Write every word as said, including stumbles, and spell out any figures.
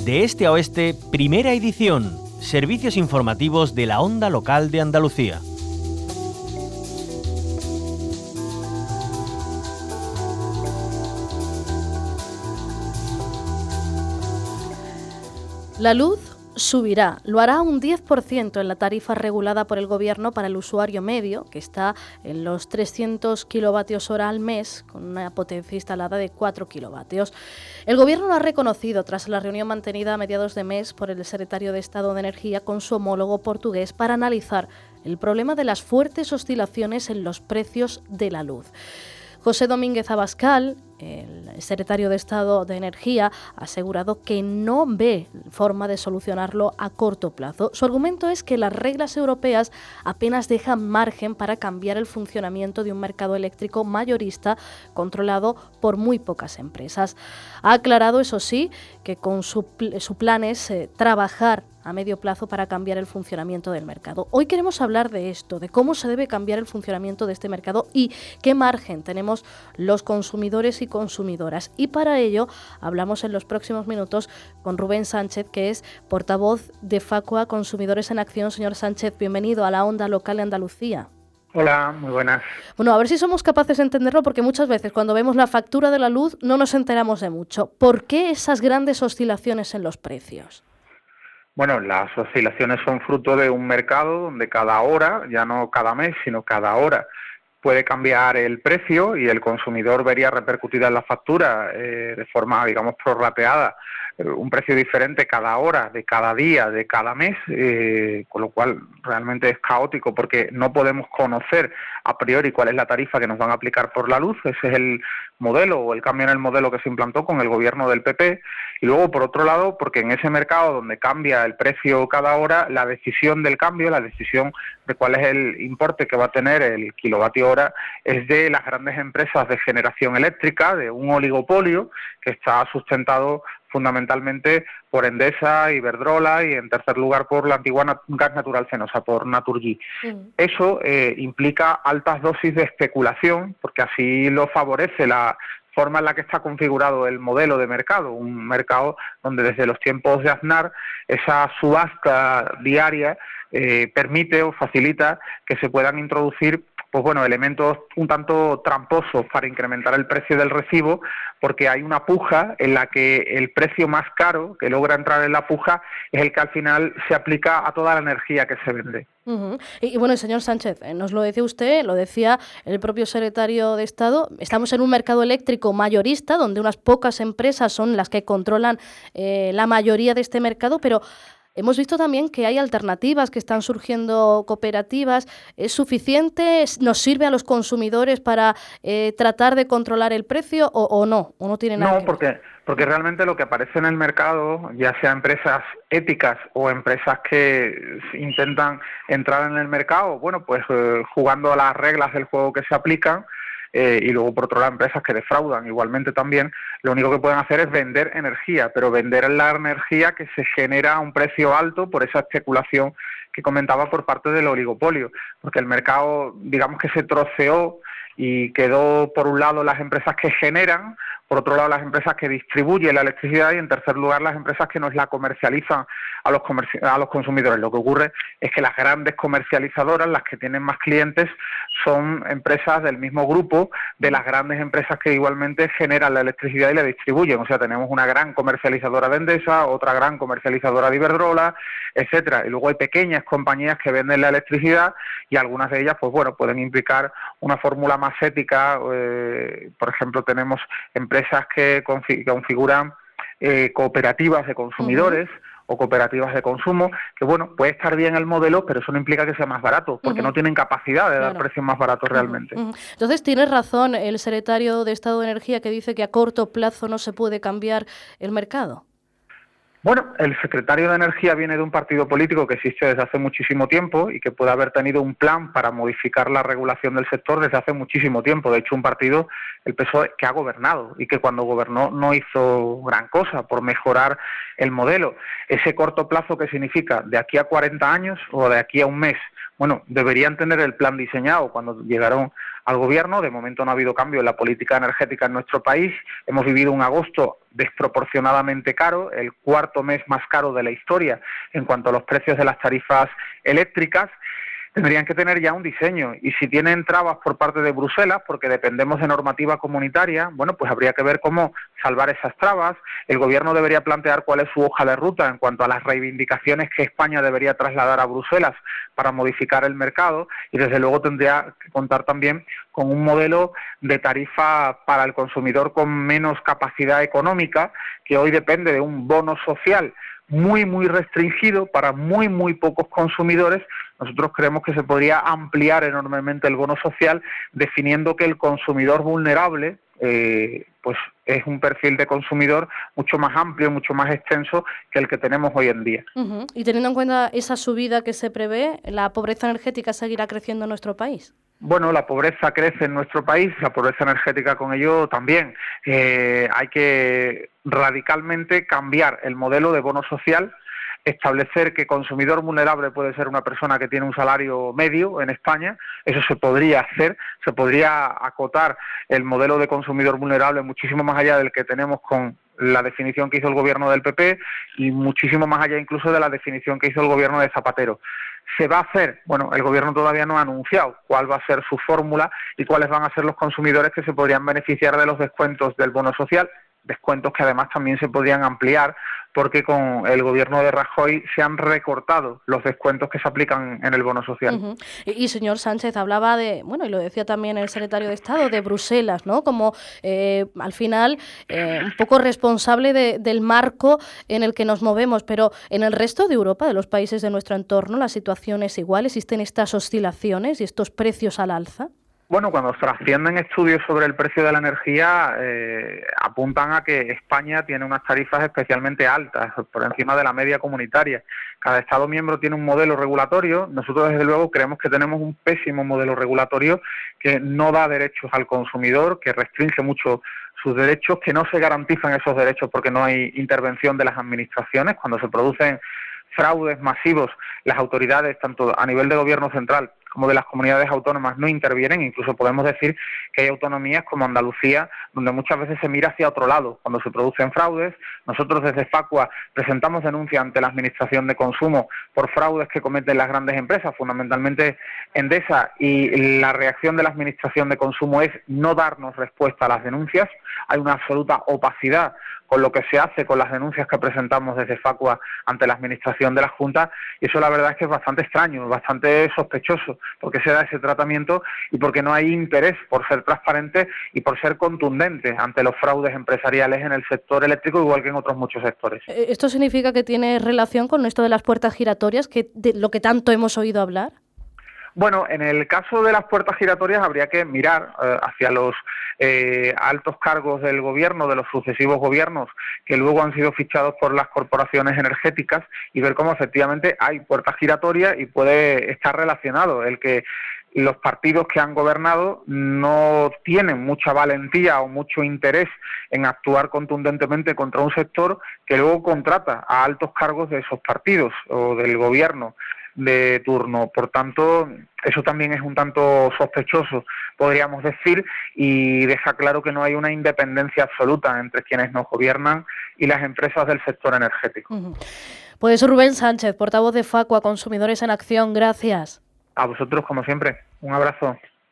De este a oeste, primera edición. Servicios informativos de la Onda Local de Andalucía. La luz subirá, lo hará un diez por ciento en la tarifa regulada por el Gobierno para el usuario medio, que está en los trescientos kilovatios hora al mes, con una potencia instalada de cuatro kilovatios. El Gobierno lo ha reconocido tras la reunión mantenida a mediados de mes por el secretario de Estado de Energía con su homólogo portugués para analizar el problema de las fuertes oscilaciones en los precios de la luz. José Domínguez Abascal, el secretario de Estado de Energía, ha asegurado que no ve forma de solucionarlo a corto plazo. Su argumento es que las reglas europeas apenas dejan margen para cambiar el funcionamiento de un mercado eléctrico mayorista controlado por muy pocas empresas. Ha aclarado, eso sí, que con su, su plan es eh, trabajar a medio plazo para cambiar el funcionamiento del mercado. Hoy queremos hablar de esto, de cómo se debe cambiar el funcionamiento de este mercado y qué margen tenemos los consumidores y consumidoras. Y para ello hablamos en los próximos minutos con Rubén Sánchez, que es portavoz de Facua Consumidores en Acción. Señor Sánchez, bienvenido a la Onda Local de Andalucía. Hola, muy buenas. Bueno, a ver si somos capaces de entenderlo, porque muchas veces cuando vemos la factura de la luz no nos enteramos de mucho. ¿Por qué esas grandes oscilaciones en los precios? Bueno, las oscilaciones son fruto de un mercado donde cada hora, ya no cada mes, sino cada hora, puede cambiar el precio y el consumidor vería repercutida en la factura eh, de forma, digamos, prorrateada, eh, un precio diferente cada hora, de cada día, de cada mes, eh, con lo cual realmente es caótico porque no podemos conocer a priori cuál es la tarifa que nos van a aplicar por la luz. Ese es el modelo o el cambio en el modelo que se implantó con el gobierno del P P. Y luego, por otro lado, porque en ese mercado donde cambia el precio cada hora, la decisión del cambio, la decisión de cuál es el importe que va a tener el kilovatio hora, es de las grandes empresas de generación eléctrica, de un oligopolio que está sustentado fundamentalmente por Endesa, Iberdrola y en tercer lugar por la antigua Gas Natural Fenosa, por Naturgy. Mm. Eso eh, implica altas dosis de especulación, porque así lo favorece la forma en la que está configurado el modelo de mercado, un mercado donde desde los tiempos de Aznar esa subasta diaria eh, permite o facilita que se puedan introducir pues bueno, elementos un tanto tramposos para incrementar el precio del recibo, porque hay una puja en la que el precio más caro que logra entrar en la puja es el que al final se aplica a toda la energía que se vende. Uh-huh. Y, y bueno, señor Sánchez, eh, nos lo decía usted, lo decía el propio secretario de Estado, estamos en un mercado eléctrico mayorista, donde unas pocas empresas son las que controlan eh, la mayoría de este mercado, pero hemos visto también que hay alternativas, que están surgiendo cooperativas. ¿Es suficiente? ¿Nos sirve a los consumidores para eh, tratar de controlar el precio o, o no? ¿O no tiene nada no, que porque, ver? porque realmente lo que aparece en el mercado, ya sea empresas éticas o empresas que intentan entrar en el mercado, bueno, pues eh, jugando a las reglas del juego que se aplican, Eh, y luego por otro lado empresas que defraudan igualmente también, lo único que pueden hacer es vender energía, pero vender la energía que se genera a un precio alto por esa especulación que comentaba por parte del oligopolio, porque el mercado, digamos que se troceó y quedó por un lado las empresas que generan, por otro lado las empresas que distribuyen la electricidad y en tercer lugar las empresas que nos la comercializan a los comerci- a los consumidores. Lo que ocurre es que las grandes comercializadoras, las que tienen más clientes, son empresas del mismo grupo de las grandes empresas que igualmente generan la electricidad y la distribuyen. O sea, tenemos una gran comercializadora de Endesa, otra gran comercializadora de Iberdrola, etcétera. Y luego hay pequeñas compañías que venden la electricidad y algunas de ellas, pues bueno, pueden implicar una fórmula más ética. Eh, por ejemplo, tenemos empresas que configuran eh, cooperativas de consumidores uh-huh. o cooperativas de consumo, que bueno, puede estar bien el modelo, pero eso no implica que sea más barato, porque uh-huh. no tienen capacidad de claro. dar precios más baratos uh-huh. realmente. Uh-huh. Entonces, tiene razón el secretario de Estado de Energía que dice que a corto plazo no se puede cambiar el mercado. Bueno, el secretario de Energía viene de un partido político que existe desde hace muchísimo tiempo y que puede haber tenido un plan para modificar la regulación del sector desde hace muchísimo tiempo. De hecho, un partido, el P S O E, que ha gobernado y que cuando gobernó no hizo gran cosa por mejorar el modelo. Ese corto plazo, ¿qué significa? De aquí a cuarenta años o de aquí a un mes, bueno, deberían tener el plan diseñado cuando llegaron al gobierno. De momento no ha habido cambio en la política energética en nuestro país. Hemos vivido un agosto desproporcionadamente caro, el cuarto mes más caro de la historia en cuanto a los precios de las tarifas eléctricas. Tendrían que tener ya un diseño, y si tienen trabas por parte de Bruselas, porque dependemos de normativa comunitaria, bueno, pues habría que ver cómo salvar esas trabas. El gobierno debería plantear cuál es su hoja de ruta en cuanto a las reivindicaciones que España debería trasladar a Bruselas para modificar el mercado, y desde luego tendría que contar también con un modelo de tarifa para el consumidor con menos capacidad económica, que hoy depende de un bono social muy, muy restringido para muy, muy pocos consumidores. Nosotros creemos que se podría ampliar enormemente el bono social, definiendo que el consumidor vulnerable eh, pues es un perfil de consumidor mucho más amplio, mucho más extenso que el que tenemos hoy en día. Uh-huh. Y teniendo en cuenta esa subida que se prevé, ¿la pobreza energética seguirá creciendo en nuestro país? Bueno, la pobreza crece en nuestro país, la pobreza energética con ello también. Eh, hay que radicalmente cambiar el modelo de bono social, establecer que consumidor vulnerable puede ser una persona que tiene un salario medio en España. Eso se podría hacer, se podría acotar el modelo de consumidor vulnerable muchísimo más allá del que tenemos con la definición que hizo el gobierno del P P y muchísimo más allá incluso de la definición que hizo el gobierno de Zapatero. ¿Se va a hacer? Bueno, el gobierno todavía no ha anunciado cuál va a ser su fórmula y cuáles van a ser los consumidores que se podrían beneficiar de los descuentos del bono social, descuentos que además también se podrían ampliar porque con el gobierno de Rajoy se han recortado los descuentos que se aplican en el bono social. Uh-huh. Y, y señor Sánchez, hablaba de, bueno, y lo decía también el secretario de Estado, de Bruselas, ¿no? Como eh, al final eh, un poco responsable de, del marco en el que nos movemos, pero en el resto de Europa, de los países de nuestro entorno, la situación es igual, existen estas oscilaciones y estos precios al alza. Bueno, cuando trascienden estudios sobre el precio de la energía, eh, apuntan a que España tiene unas tarifas especialmente altas, por encima de la media comunitaria. Cada Estado miembro tiene un modelo regulatorio. Nosotros, desde luego, creemos que tenemos un pésimo modelo regulatorio que no da derechos al consumidor, que restringe mucho sus derechos, que no se garantizan esos derechos porque no hay intervención de las administraciones. Cuando se producen fraudes masivos, las autoridades, tanto a nivel de gobierno central como de las comunidades autónomas, no intervienen. Incluso podemos decir que hay autonomías como Andalucía, donde muchas veces se mira hacia otro lado cuando se producen fraudes. Nosotros desde Facua presentamos denuncia ante la Administración de Consumo por fraudes que cometen las grandes empresas, fundamentalmente Endesa, y la reacción de la Administración de Consumo es no darnos respuesta a las denuncias. Hay una absoluta opacidad con lo que se hace con las denuncias que presentamos desde Facua ante la Administración de la Junta, y eso la verdad es que es bastante extraño, bastante sospechoso, porque se da ese tratamiento y porque no hay interés por ser transparente y por ser contundente ante los fraudes empresariales en el sector eléctrico, igual que en otros muchos sectores. ¿Esto significa que tiene relación con esto de las puertas giratorias, que de lo que tanto hemos oído hablar? Bueno, en el caso de las puertas giratorias habría que mirar eh, hacia los eh, altos cargos del gobierno, de los sucesivos gobiernos, que luego han sido fichados por las corporaciones energéticas, y ver cómo efectivamente hay puertas giratorias y puede estar relacionado el que los partidos que han gobernado no tienen mucha valentía o mucho interés en actuar contundentemente contra un sector que luego contrata a altos cargos de esos partidos o del gobierno de turno. Por tanto, eso también es un tanto sospechoso, podríamos decir, y deja claro que no hay una independencia absoluta entre quienes nos gobiernan y las empresas del sector energético. Uh-huh. Pues Rubén Sánchez, portavoz de Facua, Consumidores en Acción, gracias. A vosotros, como siempre. Un abrazo.